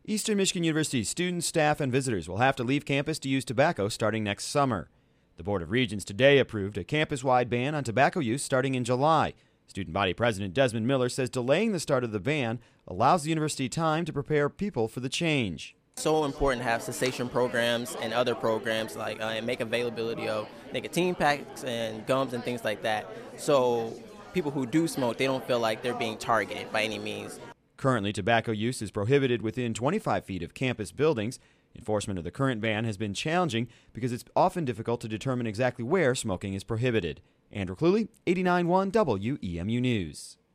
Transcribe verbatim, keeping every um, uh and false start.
Eastern Michigan University students, staff, and visitors will have to leave campus to use tobacco starting next summer. The Board of Regents today approved a campus-wide ban on tobacco use starting in July. Student Body President Desmond Miller says delaying the start of the ban allows the university time to prepare people for the change. So important to have cessation programs and other programs like uh, and make availability of nicotine packs and gums and things like that. So people who do smoke, they don't feel like they're being targeted by any means. Currently, tobacco use is prohibited within twenty-five feet of campus buildings. Enforcement of the current ban has been challenging because it's often difficult to determine exactly where smoking is prohibited. Andrew Cluley, eighty-nine point one W E M U News.